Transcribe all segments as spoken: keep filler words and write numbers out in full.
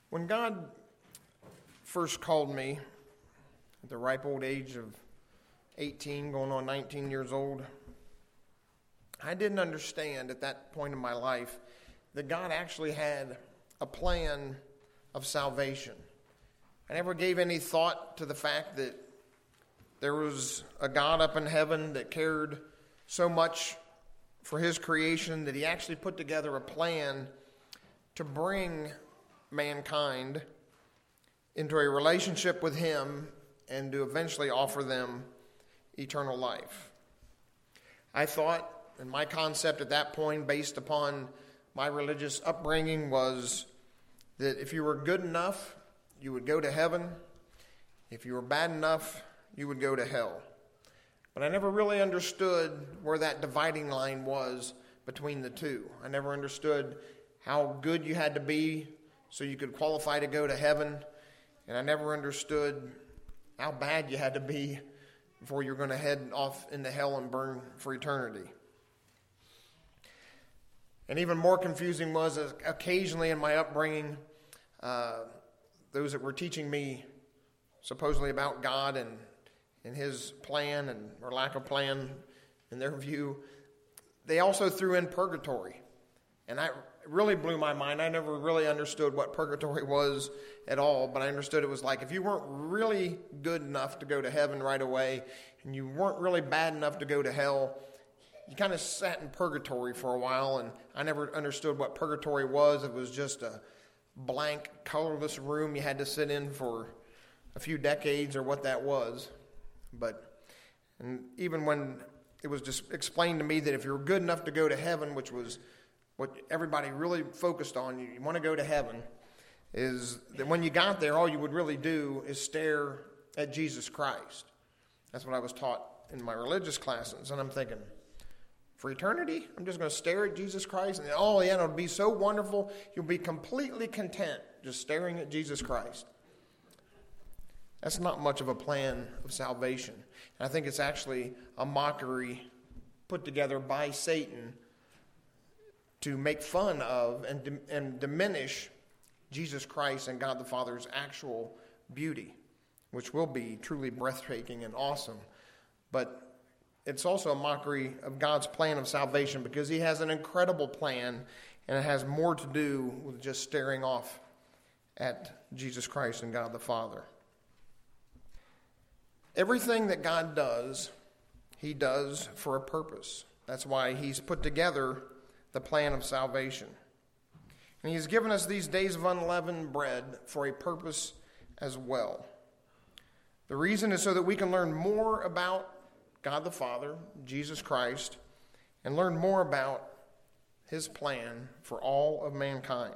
When God first called me at the ripe old age of eighteen, going on nineteen years old, I didn't understand at that point in my life that God actually had a plan of salvation. I never gave any thought to the fact that there was a God up in heaven that cared so much for his creation that he actually put together a plan to bring mankind into a relationship with him and to eventually offer them eternal life. I thought, and my concept at that point, based upon my religious upbringing, was that if you were good enough, you would go to heaven. If you were bad enough, you would go to hell. But I never really understood where that dividing line was between the two. I never understood how good you had to be so you could qualify to go to heaven. And I never understood how bad you had to be before you were going to head off into hell and burn for eternity. And even more confusing was that occasionally in my upbringing, uh, those that were teaching me supposedly about God and, and his plan and or lack of plan in their view, they also threw in purgatory. And I, it really blew my mind. I never really understood what purgatory was at all, but I understood it was like if you weren't really good enough to go to heaven right away and you weren't really bad enough to go to hell, you kind of sat in purgatory for a while, and I never understood what purgatory was. It was just a blank, colorless room you had to sit in for a few decades or what that was. But and even when it was just explained to me that if you were good enough to go to heaven, which was what everybody really focused on, you, you want to go to heaven, is that when you got there, all you would really do is stare at Jesus Christ. That's what I was taught in my religious classes. And I'm thinking, for eternity, I'm just going to stare at Jesus Christ? And oh, yeah, it'll be so wonderful. You'll be completely content just staring at Jesus Christ. That's not much of a plan of salvation. And I think it's actually a mockery put together by Satan to make fun of and, and diminish Jesus Christ and God the Father's actual beauty, which will be truly breathtaking and awesome. But it's also a mockery of God's plan of salvation because he has an incredible plan, and it has more to do with just staring off at Jesus Christ and God the Father. Everything that God does, he does for a purpose. That's why he's put together the plan of salvation. And he's given us these days of unleavened bread for a purpose as well. The reason is so that we can learn more about God the Father, Jesus Christ, and learn more about his plan for all of mankind.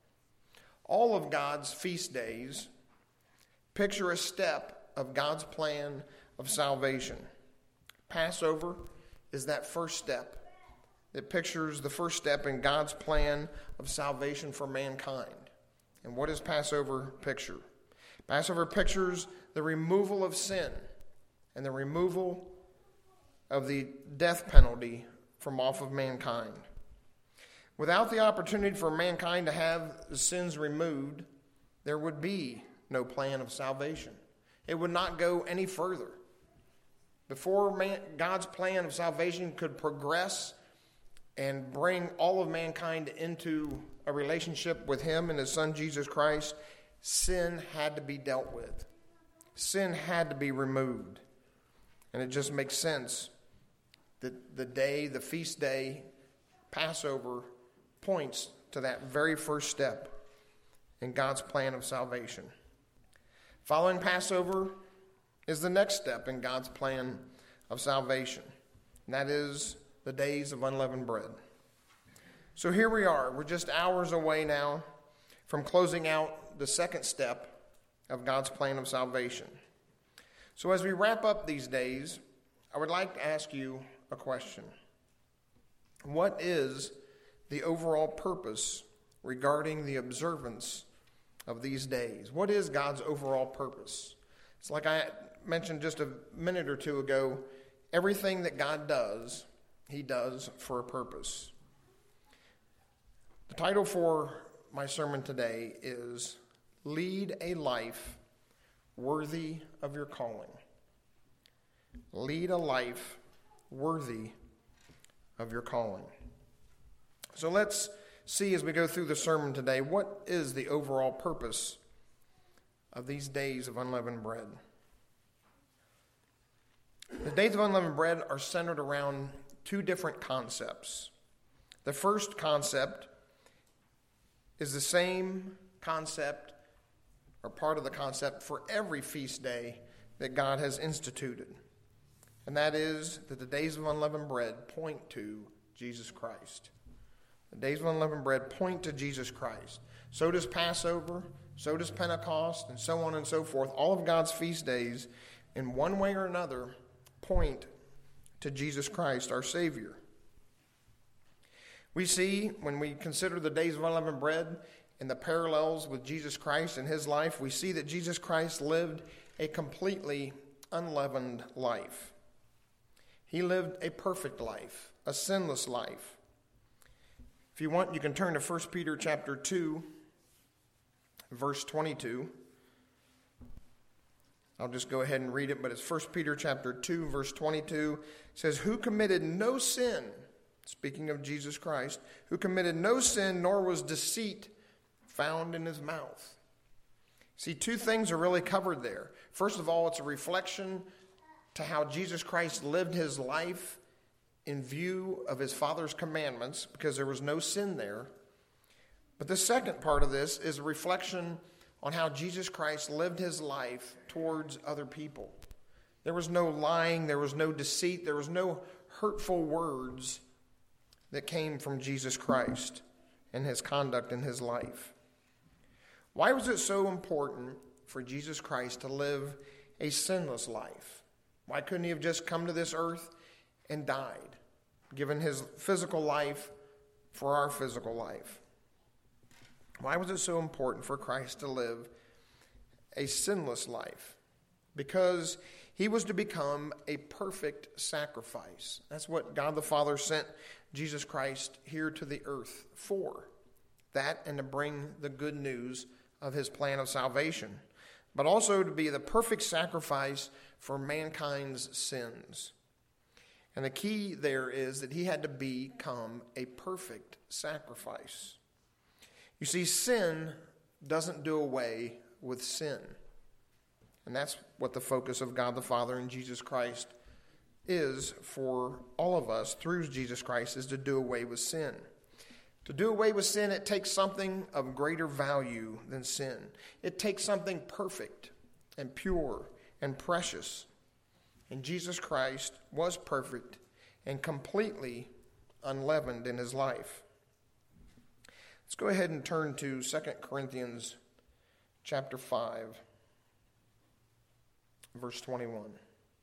All of God's feast days picture a step of God's plan of salvation. Passover is that first step. It pictures the first step in God's plan of salvation for mankind. And what does Passover picture? Passover pictures the removal of sin and the removal of the death penalty from off of mankind. Without the opportunity for mankind to have the sins removed, there would be no plan of salvation. It would not go any further. Before man, God's plan of salvation could progress and bring all of mankind into a relationship with him and his son Jesus Christ, sin had to be dealt with. Sin had to be removed. And it just makes sense that the day, the feast day, Passover, points to that very first step in God's plan of salvation. Following Passover is the next step in God's plan of salvation, and that is the days of unleavened bread. So here we are. We're just hours away now from closing out the second step of God's plan of salvation. So as we wrap up these days, I would like to ask you a question. What is the overall purpose regarding the observance of these days? What is God's overall purpose? It's like I mentioned just a minute or two ago, everything that God does, he does for a purpose. The title for my sermon today is lead a life worthy of your calling. Lead a life worthy of your calling. So let's see as we go through the sermon today, what is the overall purpose of these days of unleavened bread? The days of unleavened bread are centered around two different concepts. The first concept is the same concept or part of the concept for every feast day that God has instituted. And that is that the days of unleavened bread point to Jesus Christ. The days of unleavened bread point to Jesus Christ. So does Passover, so does Pentecost, and so on and so forth. All of God's feast days, in one way or another, point to Jesus Christ, our Savior. We see, when we consider the days of unleavened bread and the parallels with Jesus Christ and his life, we see that Jesus Christ lived a completely unleavened life. He lived a perfect life, a sinless life. If you want, you can turn to First Peter chapter two, verse twenty-two. I'll just go ahead and read it, but it's First Peter chapter two, verse twenty-two. It says, who committed no sin, speaking of Jesus Christ, who committed no sin, nor was deceit found in his mouth. See, two things are really covered there. First of all, it's a reflection to how Jesus Christ lived his life in view of his Father's commandments, because there was no sin there. But the second part of this is a reflection on how Jesus Christ lived his life towards other people. There was no lying, there was no deceit, there was no hurtful words that came from Jesus Christ and his conduct in his life. Why was it so important for Jesus Christ to live a sinless life? Why couldn't he have just come to this earth and died, given his physical life for our physical life? Why was it so important for Christ to live a sinless life? Because he was to become a perfect sacrifice. That's what God the Father sent Jesus Christ here to the earth for. That and to bring the good news of his plan of salvation. But also to be the perfect sacrifice for mankind's sins. And the key there is that he had to become a perfect sacrifice. You see, sin doesn't do away with sin. And that's what the focus of God the Father and Jesus Christ is for all of us through Jesus Christ, is to do away with sin. To do away with sin, it takes something of greater value than sin. It takes something perfect and pure and precious. And Jesus Christ was perfect and completely unleavened in his life. Let's go ahead and turn to Second Corinthians chapter five, verse twenty-one.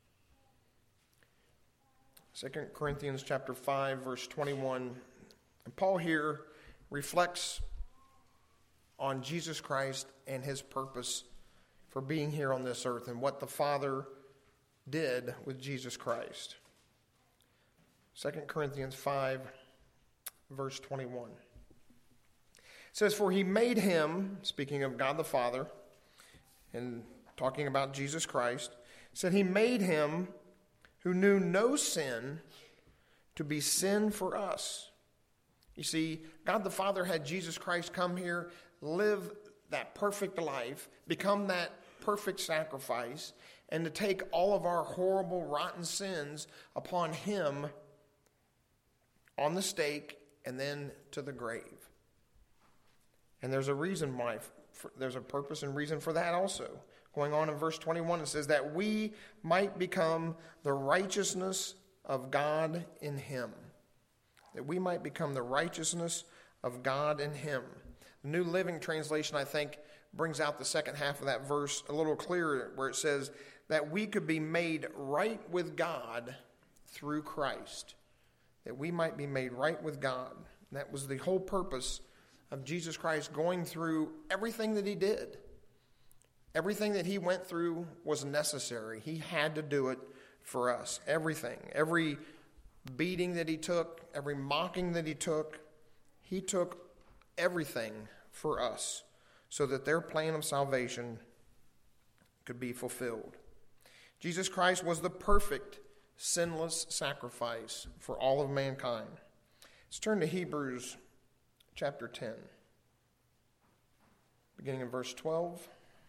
Second Corinthians chapter five, verse twenty-one. And Paul here reflects on Jesus Christ and his purpose for being here on this earth and what the Father did with Jesus Christ. Second Corinthians five, verse twenty-one. It says, for he made him, speaking of God the Father, and talking about Jesus Christ, said he made him who knew no sin to be sin for us. You see, God the Father had Jesus Christ come here, live that perfect life, become that perfect sacrifice, and to take all of our horrible, rotten sins upon him on the stake and then to the grave. And there's a reason why, for, there's a purpose and reason for that also. Going on in verse twenty-one, it says that we might become the righteousness of God in him. That we might become the righteousness of God in him. The New Living Translation, I think, brings out the second half of that verse a little clearer, where it says that we could be made right with God through Christ. That we might be made right with God. And that was the whole purpose of Jesus Christ going through everything that he did. Everything that he went through was necessary. He had to do it for us. Everything. Every beating that he took, every mocking that he took, he took everything for us so that their plan of salvation could be fulfilled. Jesus Christ was the perfect, sinless sacrifice for all of mankind. Let's turn to Hebrews chapter ten, beginning in verse twelve.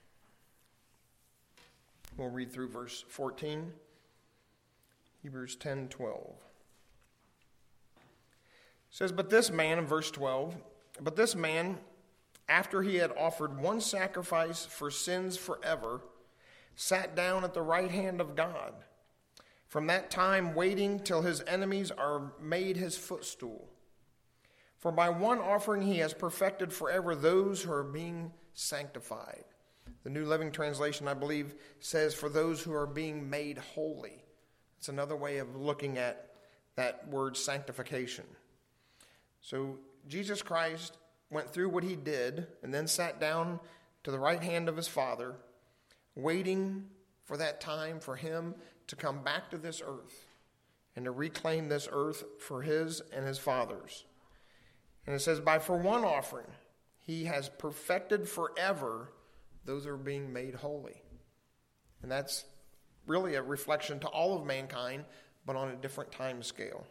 We'll read through verse fourteen. Hebrews ten twelve. It says, But this man, in verse twelve, but this man, after he had offered one sacrifice for sins forever, sat down at the right hand of God, from that time waiting till his enemies are made his footstool. For by one offering he has perfected forever those who are being sanctified. The New Living Translation, I believe, says for those who are being made holy. It's another way of looking at that word sanctification. So Jesus Christ went through what he did and then sat down to the right hand of his Father, waiting for that time for him to come back to this earth and to reclaim this earth for his and his Father's. And it says, by for one offering, he has perfected forever those who are being made holy. And that's really a reflection to all of mankind, but on a different time scale.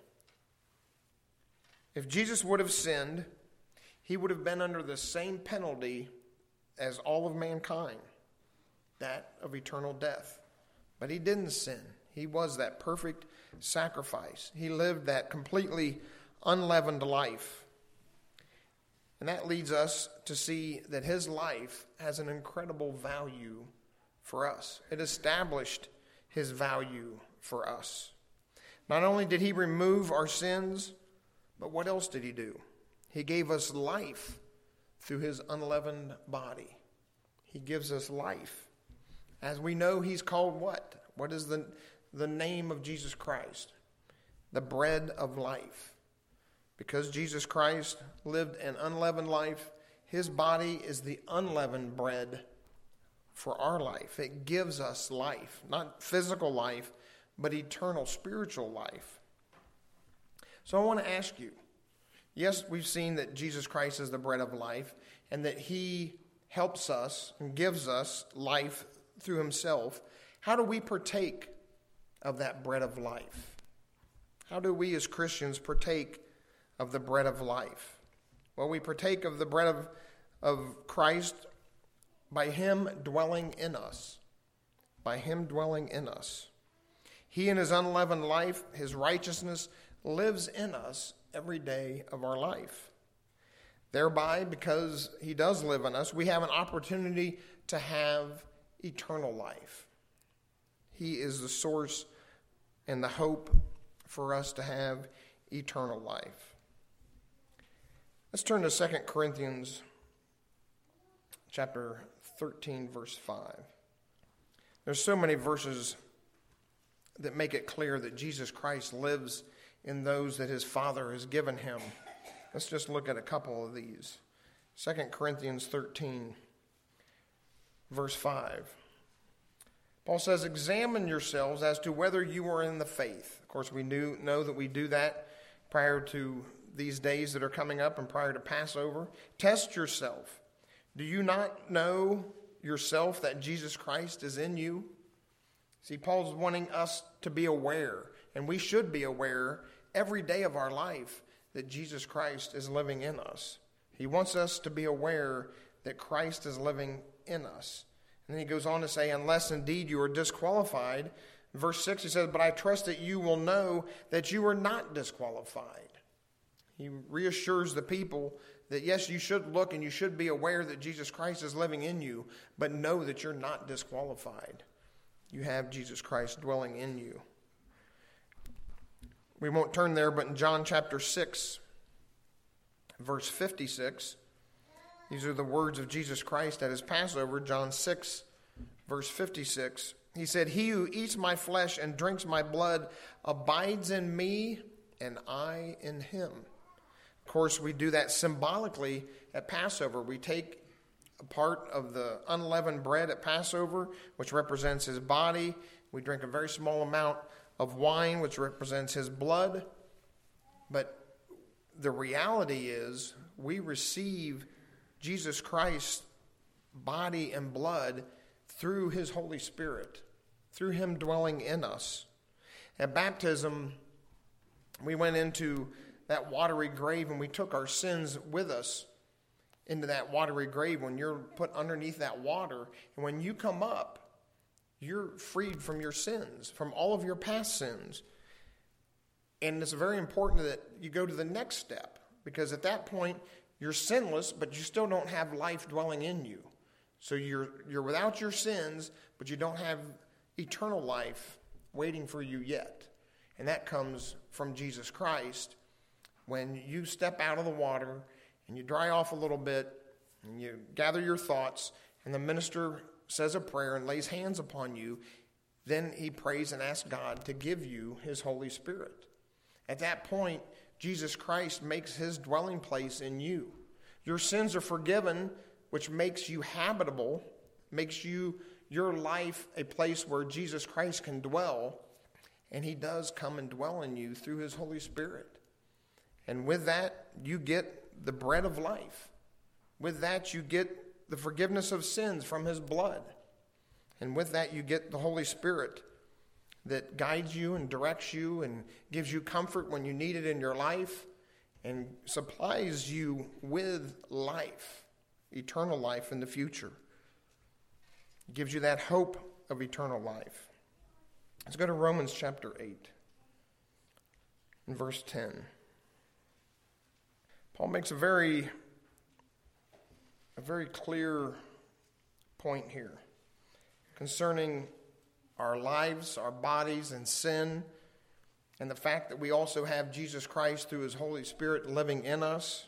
If Jesus would have sinned, he would have been under the same penalty as all of mankind, that of eternal death. But he didn't sin. He was that perfect sacrifice. He lived that completely unleavened life. And that leads us to see that his life has an incredible value for us. It established his value for us. Not only did he remove our sins, but what else did he do? He gave us life through his unleavened body. He gives us life. As we know, he's called what? What is the, the name of Jesus Christ? The bread of life. Because Jesus Christ lived an unleavened life, his body is the unleavened bread for our life. It gives us life, not physical life, but eternal spiritual life. So I want to ask you, yes, we've seen that Jesus Christ is the bread of life and that he helps us and gives us life through himself. How do we partake of that bread of life? How do we as Christians partake of the bread of life? Well, we partake of the bread of, of Christ by him dwelling in us. By him dwelling in us. He in his unleavened life, his righteousness, lives in us every day of our life. Thereby, because he does live in us, we have an opportunity to have eternal life. He is the source and the hope for us to have eternal life. Let's turn to Second Corinthians chapter thirteen, verse five. There's so many verses that make it clear that Jesus Christ lives in those that his Father has given him. Let's just look at a couple of these. Second Corinthians thirteen, verse five. Paul says, examine yourselves as to whether you are in the faith. Of course, we knew, know that we do that prior to these days that are coming up and prior to Passover. Test yourself. Do you not know yourself that Jesus Christ is in you? See, Paul's wanting us to be aware, and we should be aware every day of our life that Jesus Christ is living in us. He wants us to be aware that Christ is living in us. And then he goes on to say, unless indeed you are disqualified. Verse six, he says, but I trust that you will know that you are not disqualified. He reassures the people that yes, you should look and you should be aware that Jesus Christ is living in you, but know that you're not disqualified. You have Jesus Christ dwelling in you. We won't turn there, but in John chapter six, verse fifty-six, these are the words of Jesus Christ at his Passover, John six, verse fifty-six. He said, he who eats my flesh and drinks my blood abides in me, and I in him. Of course, we do that symbolically at Passover. We take a part of the unleavened bread at Passover, which represents his body. We drink a very small amount of wine, which represents his blood. But the reality is we receive Jesus Christ body and blood through his Holy Spirit, through him dwelling in us. At baptism, we went into that watery grave and we took our sins with us into that watery grave. When you're put underneath that water, and when you come up, you're freed from your sins, from all of your past sins. And it's very important that you go to the next step, because at that point, you're sinless, but you still don't have life dwelling in you. So you're you're without your sins, but you don't have eternal life waiting for you yet. And that comes from Jesus Christ. When you step out of the water and you dry off a little bit and you gather your thoughts, and the minister says a prayer and lays hands upon you, then he prays and asks God to give you his Holy Spirit. At that point, Jesus Christ makes his dwelling place in you. Your sins are forgiven, which makes you habitable, makes you your life a place where Jesus Christ can dwell, and he does come and dwell in you through his Holy Spirit. And with that, you get the bread of life. With that, you get the forgiveness of sins from his blood. And with that, you get the Holy Spirit that guides you and directs you and gives you comfort when you need it in your life and supplies you with life, eternal life in the future. It gives you that hope of eternal life. Let's go to Romans chapter eight and verse ten. Paul makes a very, a very clear point here concerning our lives, our bodies, and sin, and the fact that we also have Jesus Christ through his Holy Spirit living in us.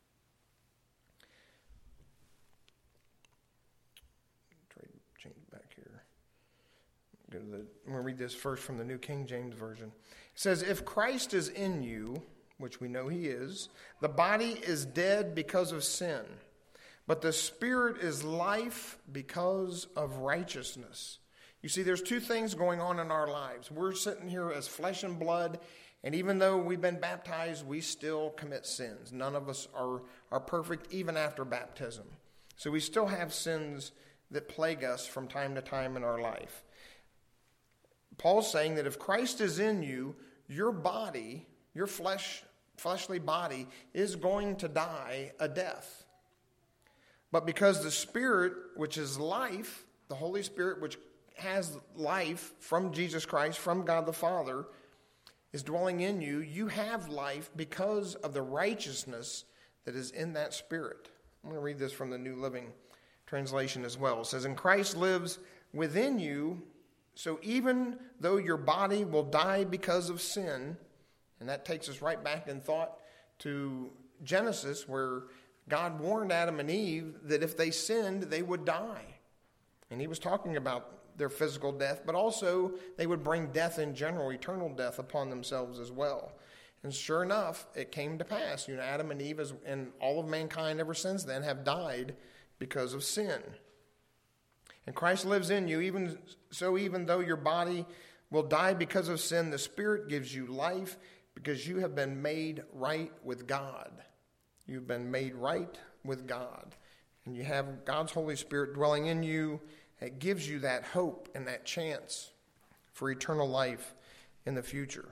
Try to change back here. Go to the, I'm going to read this first from the New King James Version. It says, "If Christ is in you," which we know he is, "the body is dead because of sin, but the Spirit is life because of righteousness." You see, there's two things going on in our lives. We're sitting here as flesh and blood, and even though we've been baptized, we still commit sins. None of us are, are perfect even after baptism. So we still have sins that plague us from time to time in our life. Paul's saying that if Christ is in you, your body, your flesh, fleshly body, is going to die a death. But because the Spirit, which is life, the Holy Spirit, which has life from Jesus Christ, from God the Father, is dwelling in you, you have life because of the righteousness that is in that Spirit. I'm going to read this from the New Living Translation as well. It says, "And Christ lives within you, so even though your body will die because of sin," and that takes us right back in thought to Genesis, where God warned Adam and Eve that if they sinned, they would die. And he was talking about their physical death, but also they would bring death in general, eternal death upon themselves as well. And sure enough, it came to pass. You know, Adam and Eve and all of mankind ever since then have died because of sin. And Christ lives in you, even so even though your body will die because of sin, the Spirit gives you life because you have been made right with God. You've been made right with God. And you have God's Holy Spirit dwelling in you. It gives you that hope and that chance for eternal life in the future.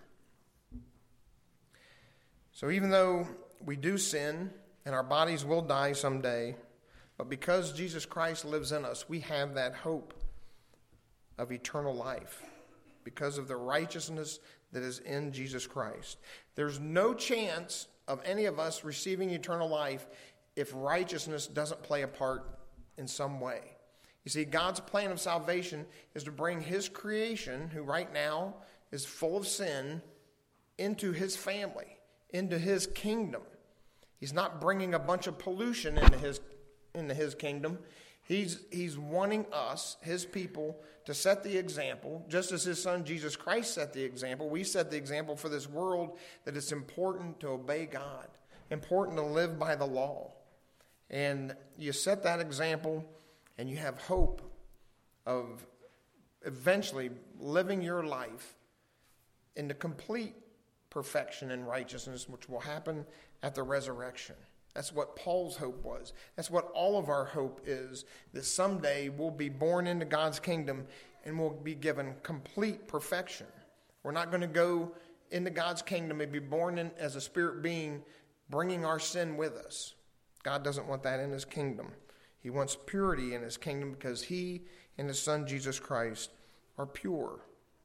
So even though we do sin and our bodies will die someday, but because Jesus Christ lives in us, we have that hope of eternal life because of the righteousness that is in Jesus Christ. There's no chance of any of us receiving eternal life if righteousness doesn't play a part in some way. You see, God's plan of salvation is to bring his creation, who right now is full of sin, into his family, into his kingdom. He's not bringing a bunch of pollution into his, into his kingdom. He's, he's wanting us, his people, to set the example, just as his son Jesus Christ set the example. We set the example for this world that it's important to obey God, important to live by the law. And you set that example, and you have hope of eventually living your life into complete perfection and righteousness, which will happen at the resurrection. That's what Paul's hope was. That's what all of our hope is, that someday we'll be born into God's kingdom and we'll be given complete perfection. We're not going to go into God's kingdom and be born in, as a spirit being, bringing our sin with us. God doesn't want that in his kingdom. He wants purity in his kingdom because he and his son Jesus Christ are pure.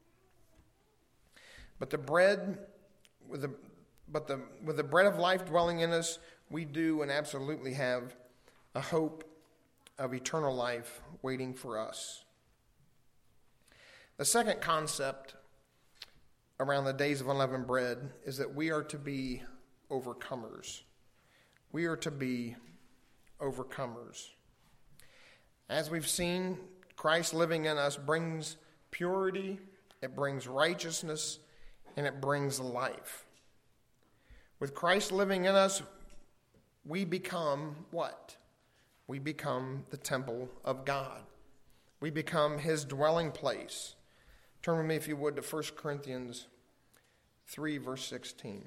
But the bread, with the, but the, with the bread of life dwelling in us, we do and absolutely have a hope of eternal life waiting for us. The second concept around the days of unleavened bread is that we are to be overcomers. We are to be overcomers. As we've seen, Christ living in us brings purity, it brings righteousness, and it brings life. With Christ living in us, we become what? We become the temple of God. We become his dwelling place. Turn with me, if you would, to First Corinthians three, verse sixteen.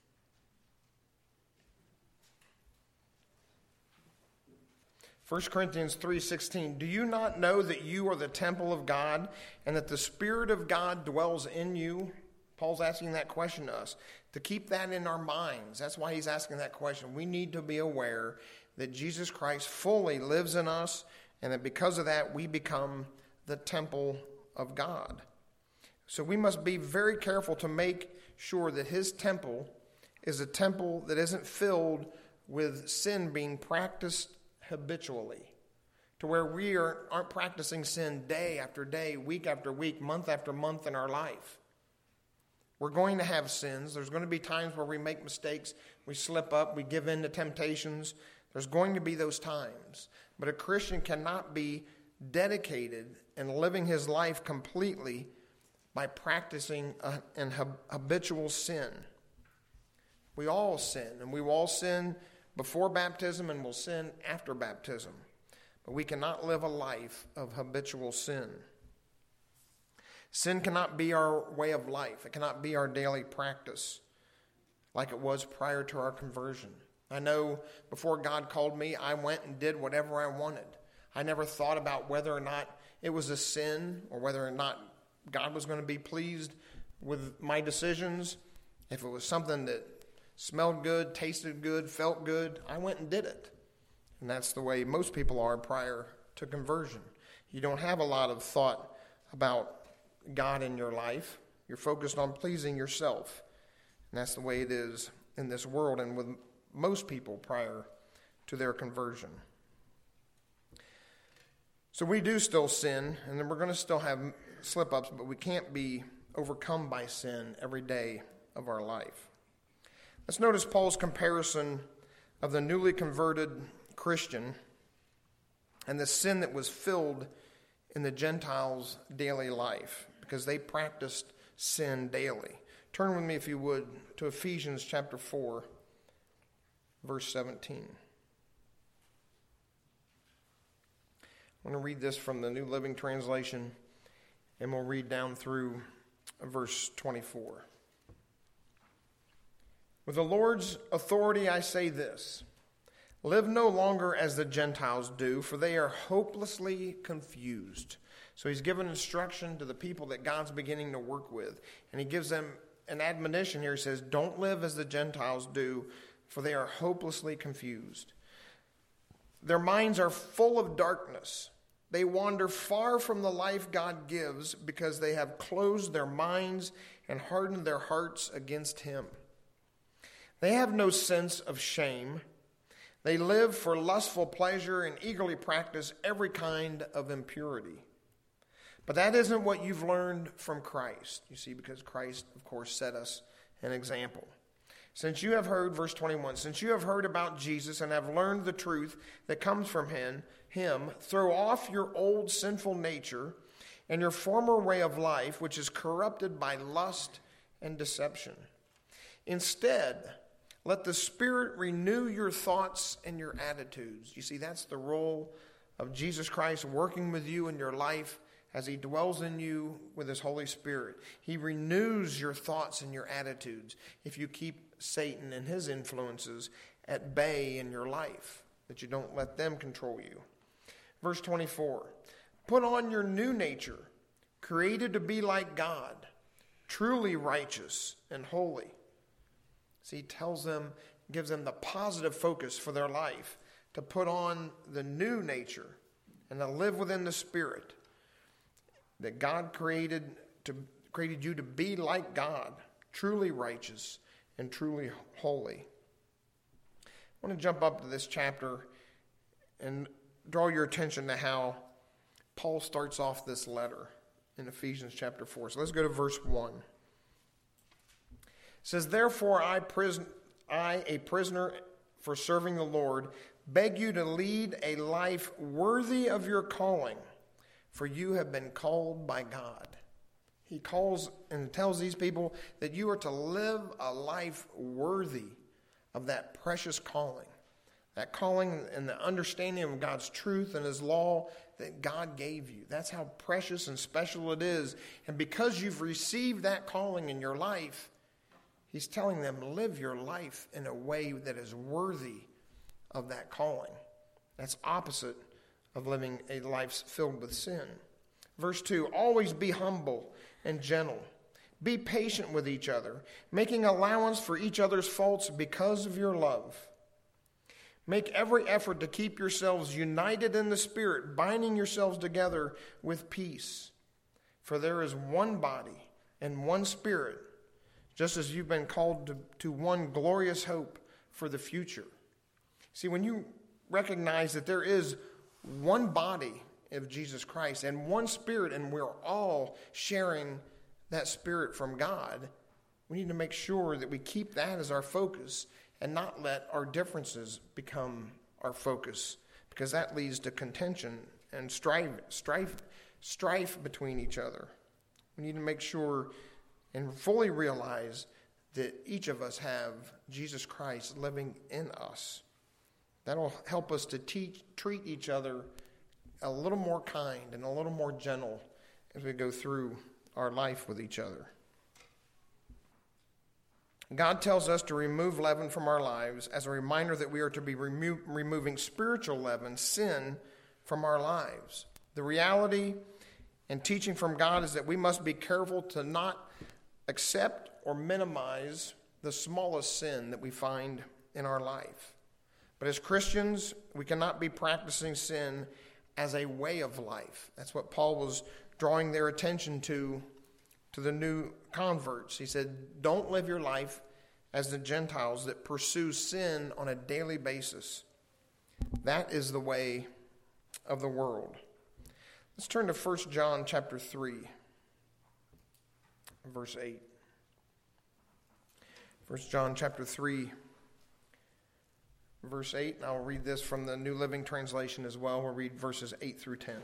First Corinthians three sixteen. Do you not know that you are the temple of God and that the Spirit of God dwells in you? Paul's asking that question to us, to keep that in our minds. That's why he's asking that question. We need to be aware that Jesus Christ fully lives in us, and that because of that, we become the temple of God. So we must be very careful to make sure that his temple is a temple that isn't filled with sin being practiced habitually, to where we are, aren't practicing sin day after day, week after week, month after month in our life. We're going to have sins. There's going to be times where we make mistakes, we slip up, we give in to temptations. There's going to be those times. But a Christian cannot be dedicated and living his life completely by practicing a, an habitual sin. We all sin, and we will all sin before baptism and we'll sin after baptism. But we cannot live a life of habitual sin. Sin cannot be our way of life. It cannot be our daily practice like it was prior to our conversion. I know before God called me, I went and did whatever I wanted. I never thought about whether or not it was a sin or whether or not God was going to be pleased with my decisions. If it was something that smelled good, tasted good, felt good, I went and did it. And that's the way most people are prior to conversion. You don't have a lot of thought about God in your life. You're focused on pleasing yourself. And that's the way it is in this world and with most people prior to their conversion. So we do still sin, and then we're going to still have slip-ups, but we can't be overcome by sin every day of our life. Let's notice Paul's comparison of the newly converted Christian and the sin that was filled in the Gentiles' daily life, because they practiced sin daily. Turn with me, if you would, to Ephesians chapter four, verse seventeen. I'm going to read this from the New Living Translation, and we'll read down through verse twenty-four. With the Lord's authority I say this: live no longer as the Gentiles do, for they are hopelessly confused. So he's given instruction to the people that God's beginning to work with. And he gives them an admonition here. He says, don't live as the Gentiles do, for they are hopelessly confused. Their minds are full of darkness. They wander far from the life God gives because they have closed their minds and hardened their hearts against him. They have no sense of shame. They live for lustful pleasure and eagerly practice every kind of impurity. But that isn't what you've learned from Christ, you see, because Christ, of course, set us an example. Since you have heard, verse twenty-one, since you have heard about Jesus and have learned the truth that comes from him, him, throw off your old sinful nature and your former way of life, which is corrupted by lust and deception. Instead, let the Spirit renew your thoughts and your attitudes. You see, that's the role of Jesus Christ working with you in your life as he dwells in you with his Holy Spirit. He renews your thoughts and your attitudes if you keep Satan and his influences at bay in your life, that you don't let them control you. Verse twenty-four, put on your new nature, created to be like God, truly righteous and holy. See, he tells them, gives them the positive focus for their life, to put on the new nature and to live within the Spirit that God created to created you to be like God, truly righteous and truly holy. I want to jump up to this chapter and draw your attention to how Paul starts off this letter in Ephesians chapter four. So let's go to verse one. It says, therefore I, prison, I, a prisoner for serving the Lord, beg you to lead a life worthy of your calling, for you have been called by God. He calls and tells these people that you are to live a life worthy of that precious calling. That calling and the understanding of God's truth and his law that God gave you. That's how precious and special it is. And because you've received that calling in your life, he's telling them, live your life in a way that is worthy of that calling. That's opposite of living a life filled with sin. Verse two, always be humble and gentle. Be patient with each other, making allowance for each other's faults because of your love. Make every effort to keep yourselves united in the Spirit, binding yourselves together with peace. For there is one body and one Spirit, just as you've been called to, to one glorious hope for the future. See, when you recognize that there is one body of Jesus Christ and one Spirit, and we're all sharing that Spirit from God, we need to make sure that we keep that as our focus and not let our differences become our focus, because that leads to contention and strife, strife, strife between each other. We need to make sure and fully realize that each of us have Jesus Christ living in us. That'll help us to teach, treat each other a little more kind and a little more gentle as we go through our life with each other. God tells us to remove leaven from our lives as a reminder that we are to be remo- removing spiritual leaven, sin, from our lives. The reality and teaching from God is that we must be careful to not accept or minimize the smallest sin that we find in our life. But as Christians, we cannot be practicing sin as a way of life. That's what Paul was drawing their attention to, to the new converts. He said, don't live your life as the Gentiles that pursue sin on a daily basis. That is the way of the world. Let's turn to First John chapter three, verse eight. First John chapter three, verse eight, and I'll read this from the New Living Translation as well. We'll read verses eight through ten.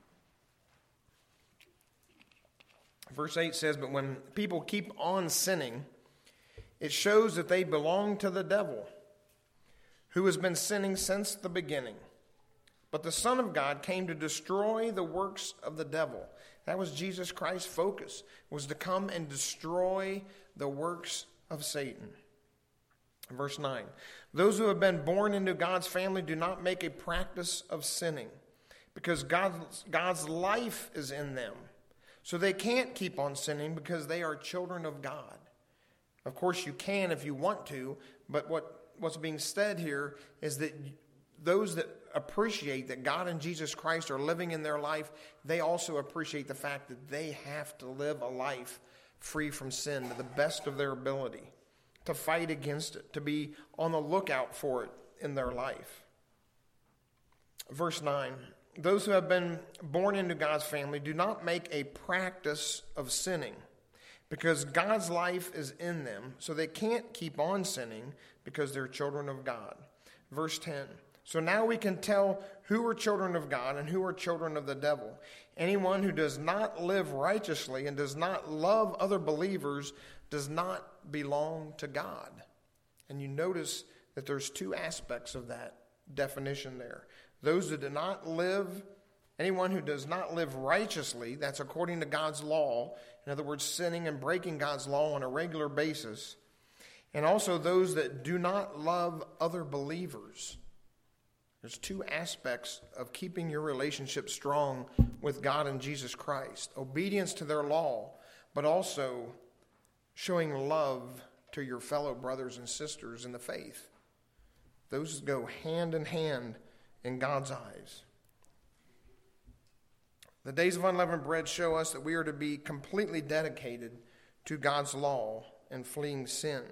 Verse eight says, but when people keep on sinning, it shows that they belong to the devil, who has been sinning since the beginning. But the Son of God came to destroy the works of the devil. That was Jesus Christ's focus, was to come and destroy the works of Satan. Verse nine, those who have been born into God's family do not make a practice of sinning, because God's, God's life is in them. So they can't keep on sinning because they are children of God. Of course, you can if you want to, but what, what's being said here is that those that appreciate that God and Jesus Christ are living in their life, they also appreciate the fact that they have to live a life free from sin to the best of their ability, to fight against it, to be on the lookout for it in their life. Verse nine, those who have been born into God's family do not make a practice of sinning, because God's life is in them, so they can't keep on sinning because they're children of God. Verse ten, so now we can tell who are children of God and who are children of the devil. Anyone who does not live righteously and does not love other believers does not belong to God. And you notice that there's two aspects of that definition there. Those who do not live, anyone who does not live righteously, that's according to God's law, in other words, sinning and breaking God's law on a regular basis. and also those that do not love other believers. There's two aspects of keeping your relationship strong with God and Jesus Christ. Obedience to their law, but also showing love to your fellow brothers and sisters in the faith. Those go hand in hand in God's eyes. The days of unleavened bread show us that we are to be completely dedicated to God's law and fleeing sin.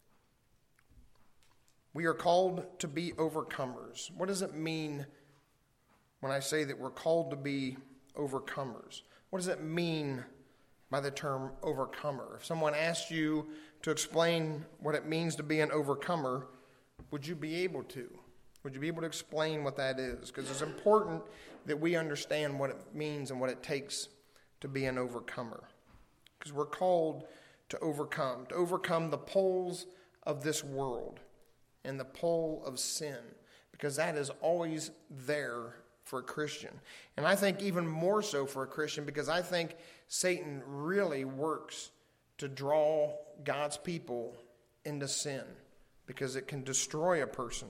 We are called to be overcomers. What does it mean when I say that we're called to be overcomers? What does it mean by the term overcomer? If someone asked you to explain what it means to be an overcomer, would you be able to? Would you be able to explain what that is? Because it's important that we understand what it means and what it takes to be an overcomer. Because we're called to overcome, to overcome the pulls of this world and the pull of sin, because that is always there for a Christian. And I think even more so for a Christian, because I think Satan really works to draw God's people into sin, because it can destroy a person.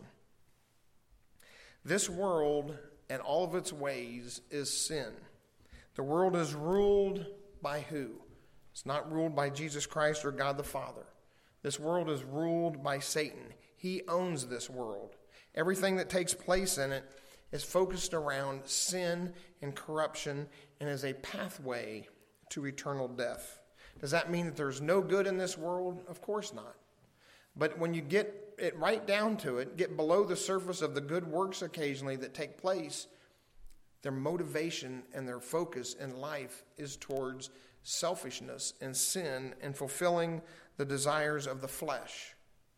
This world and all of its ways is sin. The world is ruled by who? It's not ruled by Jesus Christ or God the Father. This world is ruled by Satan. He owns this world. Everything that takes place in it is focused around sin and corruption and is a pathway to eternal death. Does that mean that there's no good in this world? Of course not. But when you get it right down to it, get below the surface of the good works occasionally that take place, their motivation and their focus in life is towards selfishness and sin and fulfilling the desires of the flesh.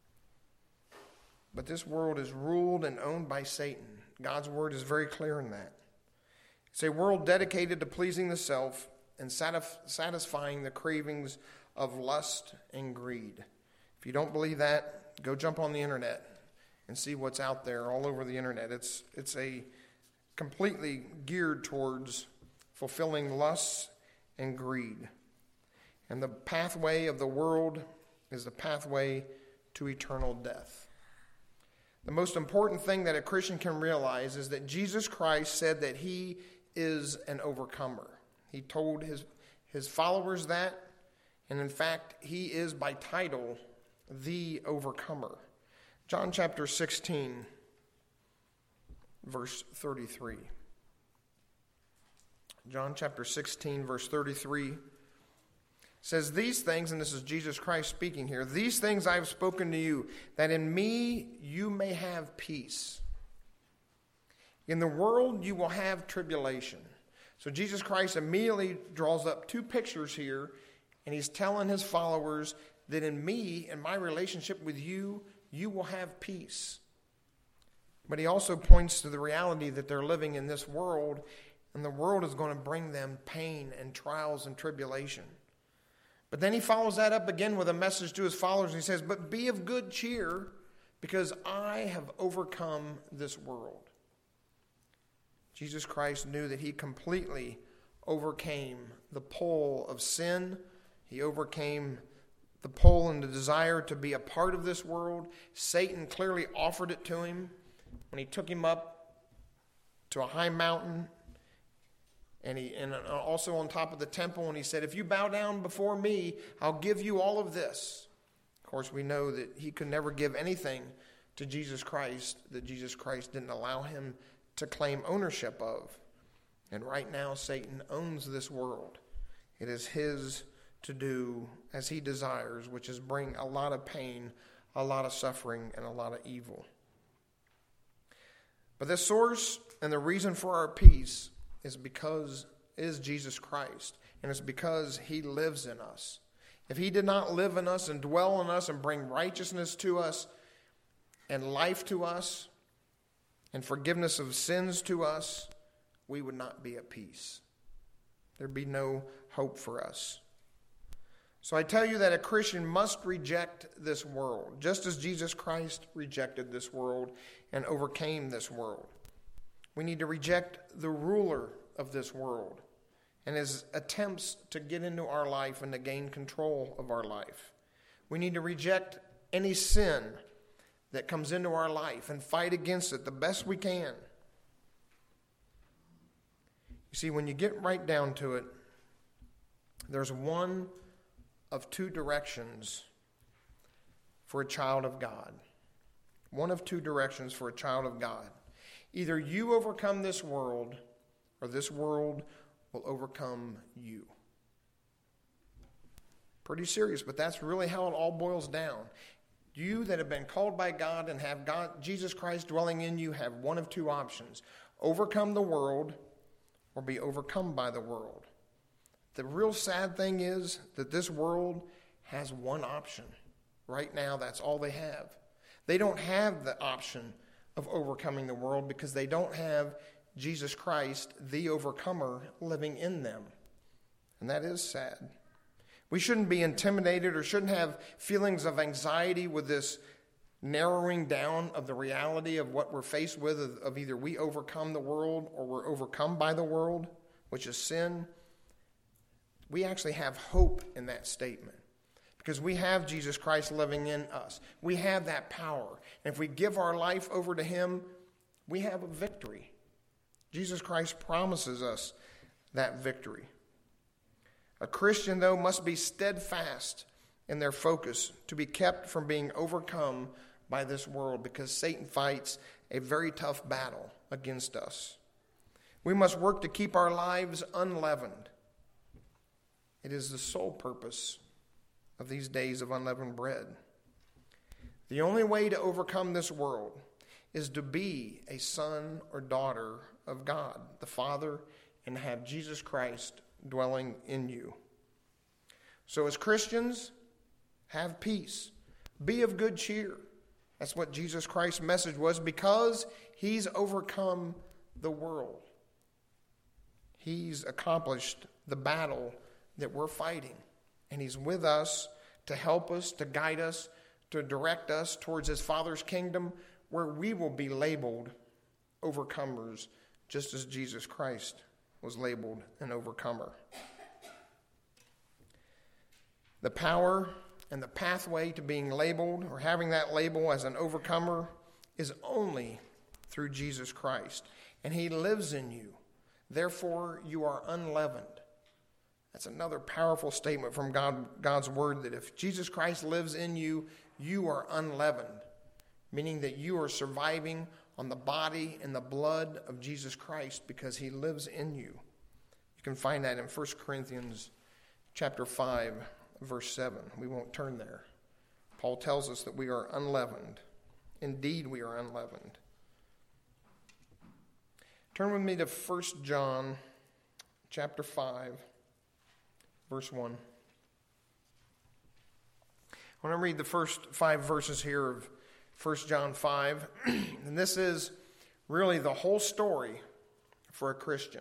But this world is ruled and owned by Satan. God's word is very clear in that. It's a world dedicated to pleasing the self and satisf- satisfying the cravings of lust and greed. If you don't believe that, go jump on the internet and see what's out there all over the internet. It's it's a completely geared towards fulfilling lusts and greed. And the pathway of the world is the pathway to eternal death. The most important thing that a Christian can realize is that Jesus Christ said that he is an overcomer. He told his, his followers that, and in fact, he is by title the overcomer. John chapter sixteen, verse thirty-three. John chapter sixteen, verse thirty-three says, "These things," and this is Jesus Christ speaking here, "these things I have spoken to you, that in me you may have peace. In the world you will have tribulation." So Jesus Christ immediately draws up two pictures here, and he's telling his followers that in me, in my relationship with you, you will have peace. But he also points to the reality that they're living in this world, and the world is going to bring them pain and trials and tribulation. But then he follows that up again with a message to his followers, and he says, "But be of good cheer, because I have overcome this world." Jesus Christ knew that he completely overcame the pull of sin. He overcame the pull and the desire to be a part of this world. Satan clearly offered it to him when he took him up to a high mountain, and he and also on top of the temple, and he said, "If you bow down before me, I'll give you all of this." Of course, we know that he could never give anything to Jesus Christ that Jesus Christ didn't allow him to claim ownership of. And right now, Satan owns this world. It is his to do as he desires, which is bring a lot of pain, a lot of suffering, and a lot of evil. But the source and the reason for our peace is because is Jesus Christ, and it's because he lives in us. If he did not live in us and dwell in us and bring righteousness to us and life to us and forgiveness of sins to us, we would not be at peace. There'd be no hope for us. So I tell you that a Christian must reject this world, just as Jesus Christ rejected this world and overcame this world. We need to reject the ruler of this world and his attempts to get into our life and to gain control of our life. We need to reject any sin that comes into our life and fight against it the best we can. You see, when you get right down to it, there's one of two directions for a child of God. One of two directions for a child of God. Either you overcome this world, or this world will overcome you. Pretty serious, but that's really how it all boils down. You that have been called by God and have God, Jesus Christ dwelling in you, have one of two options. Overcome the world or be overcome by the world. The real sad thing is that this world has one option. Right now, that's all they have. They don't have the option of overcoming the world because they don't have Jesus Christ, the overcomer, living in them. And that is sad. We shouldn't be intimidated or shouldn't have feelings of anxiety with this narrowing down of the reality of what we're faced with, of, of either we overcome the world or we're overcome by the world, which is sin. We actually have hope in that statement because we have Jesus Christ living in us. We have that power. And if we give our life over to him, we have a victory. Jesus Christ promises us that victory. A Christian, though, must be steadfast in their focus to be kept from being overcome by this world because Satan fights a very tough battle against us. We must work to keep our lives unleavened. It is the sole purpose of these days of unleavened bread. The only way to overcome this world is to be a son or daughter of God, the Father, and have Jesus Christ dwelling in you. So as Christians, have peace. Be of good cheer. That's what Jesus Christ's message was, because he's overcome the world. He's accomplished the battle that we're fighting. And he's with us to help us, to guide us, to direct us towards his Father's kingdom, where we will be labeled overcomers, just as Jesus Christ was labeled an overcomer. The power and the pathway to being labeled or having that label as an overcomer is only through Jesus Christ. And he lives in you. Therefore, you are unleavened. That's another powerful statement from God, God's word, that if Jesus Christ lives in you, you are unleavened, meaning that you are surviving on the body and the blood of Jesus Christ because he lives in you. You can find that in First Corinthians chapter five, verse seven. We won't turn there. Paul tells us that we are unleavened. Indeed, we are unleavened. Turn with me to First John chapter five, verse one. I want to read the first five verses here of First John five. And this is really the whole story for a Christian.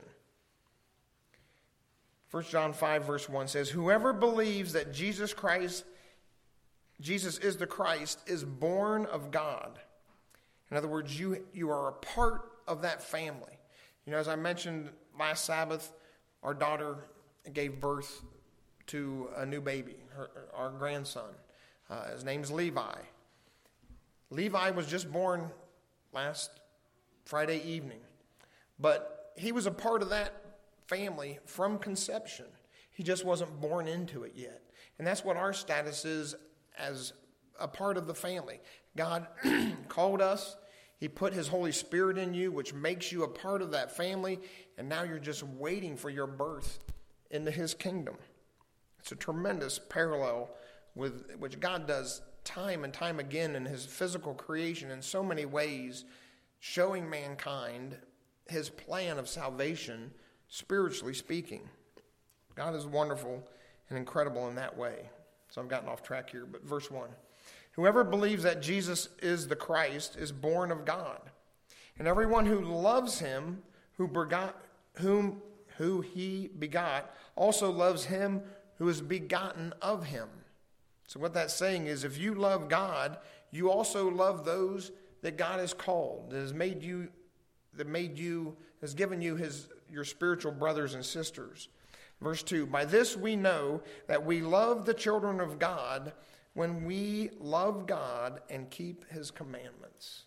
First John five, verse one says, "Whoever believes that Jesus Christ, Jesus is the Christ, is born of God." In other words, you, you are a part of that family. You know, as I mentioned last Sabbath, our daughter gave birth to a new baby, her, our grandson. Uh, his name's Levi. Levi was just born last Friday evening, but he was a part of that family from conception. He just wasn't born into it yet. And that's what our status is as a part of the family. God called us. He put his Holy Spirit in you, which makes you a part of that family. And now you're just waiting for your birth into his kingdom. It's a tremendous parallel with which God does time and time again in his physical creation in so many ways, showing mankind his plan of salvation, spiritually speaking. God is wonderful and incredible in that way. So I've gotten off track here, but verse one. "Whoever believes that Jesus is the Christ is born of God. And everyone who loves him, who begot, whom who he begot, also loves him who is begotten of him." So what that's saying is, if you love God, you also love those that God has called, that has made you, that made you, has given you his your spiritual brothers and sisters. Verse two, "By this we know that we love the children of God when we love God and keep his commandments.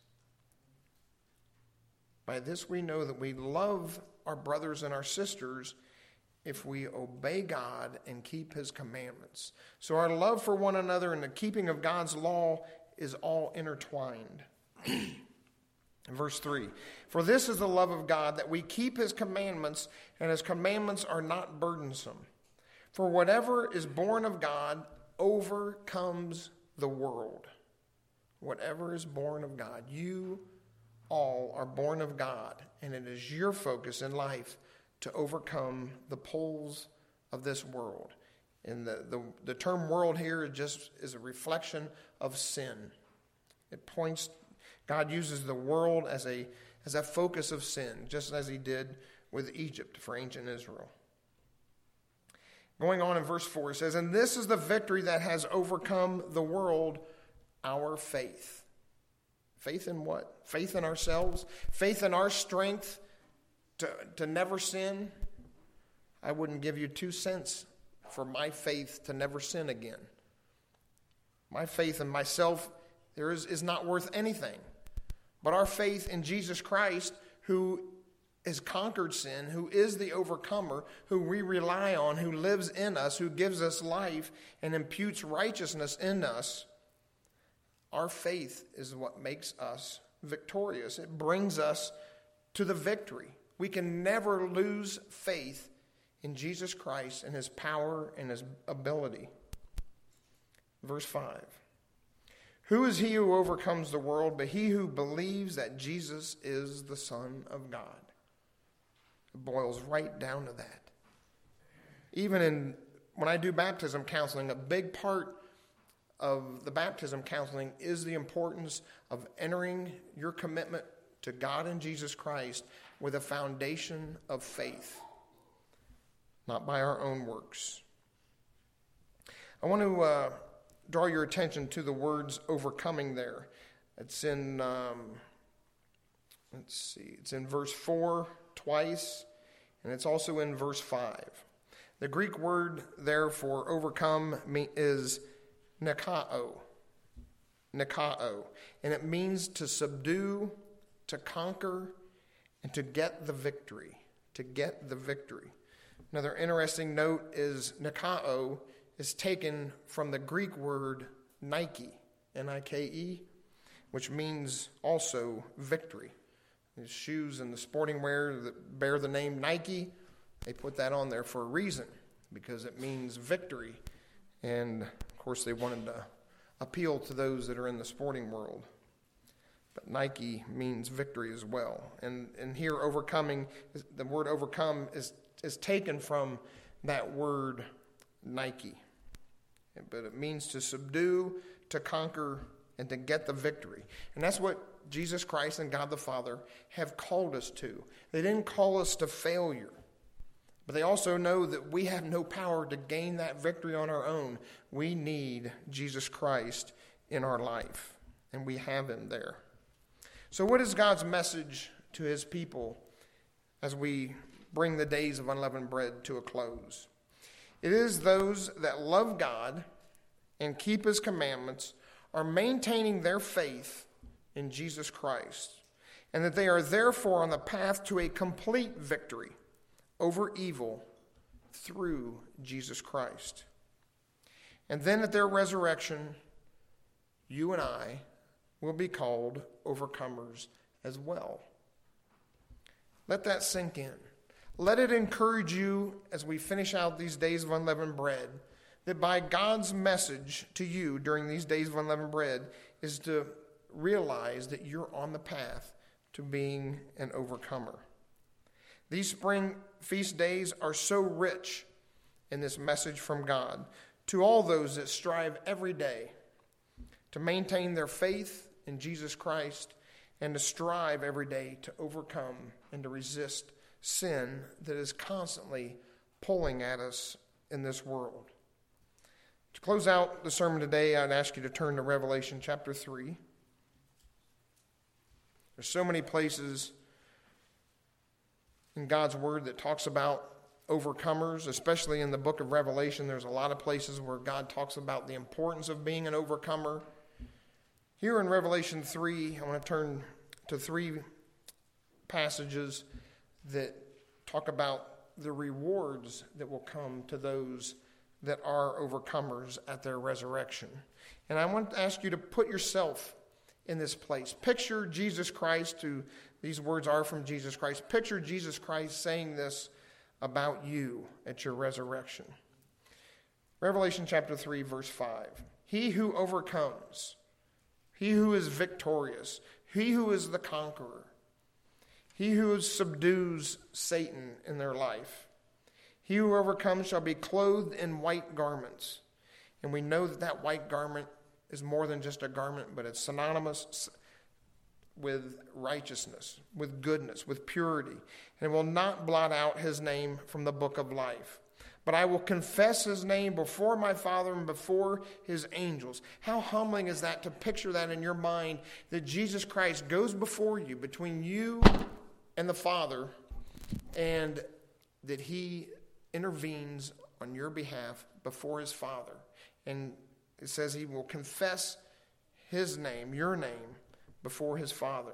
By this we know that we love our brothers and our sisters if we obey God and keep his commandments. So our love for one another and the keeping of God's law is all intertwined. Verse three, for this is the love of God, that we keep his commandments, and his commandments are not burdensome. For whatever is born of God overcomes the world. Whatever is born of God. You all are born of God, and it is your focus in life to overcome the pulls of this world. And the, the, the term world here just is a reflection of sin. It points, God uses the world as a, as a focus of sin, just as he did with Egypt for ancient Israel. Going on in verse four, it says, and this is the victory that has overcome the world, our faith. Faith in what? Faith in ourselves? Faith in our strength to, to never sin? I wouldn't give you two cents for my faith to never sin again. My faith in myself there is, is not worth anything. But our faith in Jesus Christ, who has conquered sin, who is the overcomer, who we rely on, who lives in us, who gives us life and imputes righteousness in us, our faith is what makes us victorious. It brings us to the victory. We can never lose faith in Jesus Christ and his power and his ability. Verse five. Who is he who overcomes the world but he who believes that Jesus is the Son of God? It boils right down to that. Even in when I do baptism counseling, a big part of the baptism counseling is the importance of entering your commitment to God and Jesus Christ with a foundation of faith, not by our own works. I want to uh, draw your attention to the words overcoming there. It's in, um, let's see, it's in verse four twice, and it's also in verse five. The Greek word there for overcome is nikao, nikao, and it means to subdue, to conquer, and to get the victory, to get the victory. Another interesting note is nikao is taken from the Greek word Nike, N I K E, which means also victory. The shoes and the sporting wear that bear the name Nike, they put that on there for a reason, because it means victory. And, of course, they wanted to appeal to those that are in the sporting world. But Nike means victory as well. And, and here, overcoming, the word overcome is, is taken from that word Nike. But it means to subdue, to conquer, and to get the victory. And that's what Jesus Christ and God the Father have called us to. They didn't call us to failure. But they also know that we have no power to gain that victory on our own. We need Jesus Christ in our life. And we have him there. So what is God's message to his people as we bring the days of unleavened bread to a close? It is those that love God and keep his commandments are maintaining their faith in Jesus Christ, and that they are therefore on the path to a complete victory over evil through Jesus Christ. And then at their resurrection, you and I will be called overcomers as well. Let that sink in. Let it encourage you as we finish out these days of unleavened bread, that by God's message to you during these days of unleavened bread is to realize that you're on the path to being an overcomer. These spring feast days are so rich in this message from God to all those that strive every day to maintain their faith in Jesus Christ and to strive every day to overcome and to resist sin that is constantly pulling at us in this world. To close out the sermon today, I'd ask you to turn to Revelation chapter three. There's so many places in God's word that talks about overcomers, especially in the book of Revelation. There's a lot of places where God talks about the importance of being an overcomer. Here in Revelation three, I want to turn to three passages that talk about the rewards that will come to those that are overcomers at their resurrection. And I want to ask you to put yourself in this place. Picture Jesus Christ, who these words are from Jesus Christ. Picture Jesus Christ saying this about you at your resurrection. Revelation chapter three, verse five. He who overcomes, he who is victorious, he who is the conqueror, he who subdues Satan in their life, he who overcomes shall be clothed in white garments. And we know that that white garment is more than just a garment, but it's synonymous with righteousness, with goodness, with purity. And it will not blot out his name from the book of life. But I will confess his name before my Father and before his angels. How humbling is that to picture that in your mind, that Jesus Christ goes before you, between you and the Father, and that he intervenes on your behalf before his Father. And it says he will confess his name, your name, before his Father.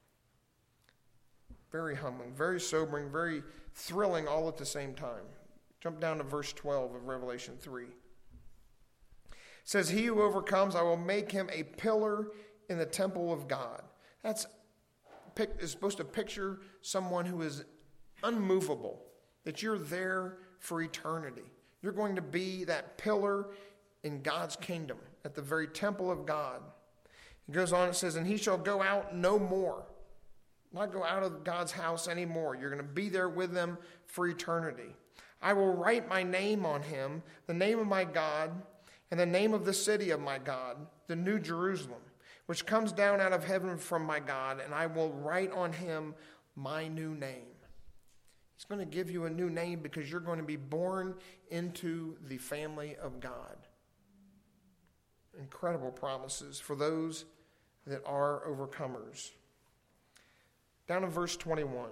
Very humbling, very sobering, very thrilling all at the same time. Jump down to verse twelve of Revelation three. It says, he who overcomes, I will make him a pillar in the temple of God. That's is supposed to picture someone who is unmovable, that you're there for eternity. You're going to be that pillar in God's kingdom, at the very temple of God. It goes on, it says, and he shall go out no more. Not go out of God's house anymore. You're going to be there with them for eternity. I will write my name on him, the name of my God, and the name of the city of my God, the New Jerusalem, which comes down out of heaven from my God, and I will write on him my new name. He's going to give you a new name because you're going to be born into the family of God. Incredible promises for those that are overcomers. Down in verse twenty-one.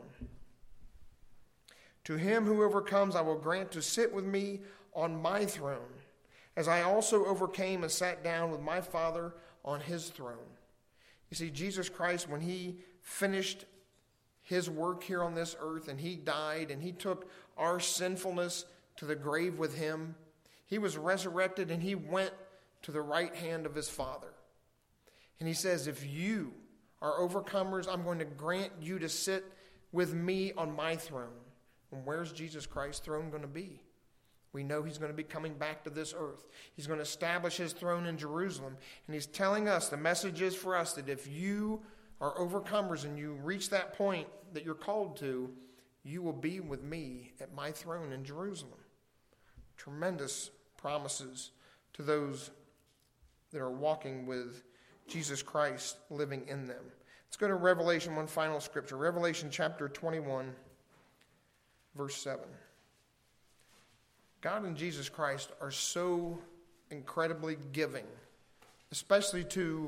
To him who overcomes, I will grant to sit with me on my throne, as I also overcame and sat down with my Father on his throne. You see, Jesus Christ, when he finished his work here on this earth and he died and he took our sinfulness to the grave with him, he was resurrected and he went to the right hand of his Father. And he says, if you are overcomers, I'm going to grant you to sit with me on my throne. And where's Jesus Christ's throne going to be? We know he's going to be coming back to this earth. He's going to establish his throne in Jerusalem. And he's telling us, the message is for us, that if you are overcomers and you reach that point that you're called to, you will be with me at my throne in Jerusalem. Tremendous promises to those that are walking with Jesus Christ living in them. Let's go to Revelation, one final scripture. Revelation chapter twenty-one, verse seven. God and Jesus Christ are so incredibly giving, especially to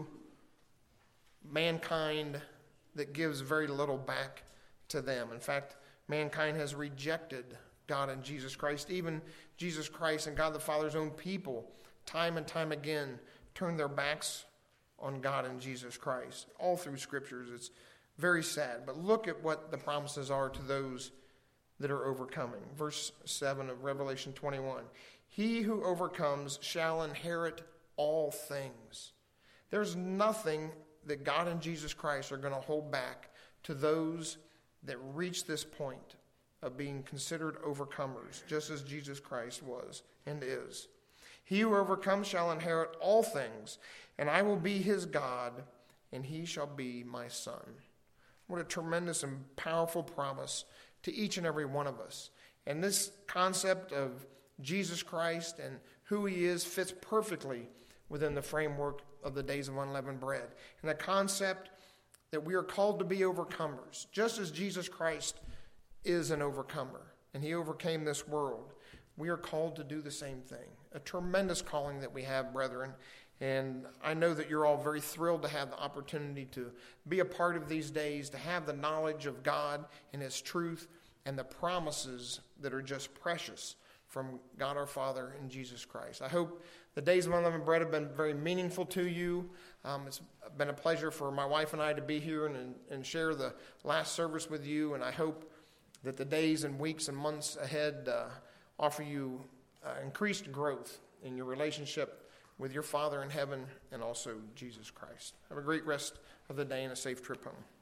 mankind that gives very little back to them. In fact, mankind has rejected God and Jesus Christ. Even Jesus Christ and God the Father's own people, time and time again, turn their backs on God and Jesus Christ. All through scriptures, it's very sad. But look at what the promises are to those that are overcoming. Verse seven of Revelation twenty-one. He who overcomes shall inherit all things. There's nothing that God and Jesus Christ are going to hold back to those that reach this point of being considered overcomers, just as Jesus Christ was and is. He who overcomes shall inherit all things, and I will be his God, and he shall be my son. What a tremendous and powerful promise to each and every one of us. And this concept of Jesus Christ and who he is fits perfectly within the framework of the days of unleavened bread. And the concept that we are called to be overcomers, just as Jesus Christ is an overcomer, and he overcame this world. We are called to do the same thing. A tremendous calling that we have, brethren. And I know that you're all very thrilled to have the opportunity to be a part of these days, to have the knowledge of God and his truth, and the promises that are just precious from God our Father and Jesus Christ. I hope the days of unleavened bread have been very meaningful to you. Um, it's been a pleasure for my wife and I to be here and, and share the last service with you, and I hope that the days and weeks and months ahead uh, offer you uh, increased growth in your relationship with your Father in heaven and also Jesus Christ. Have a great rest of the day and a safe trip home.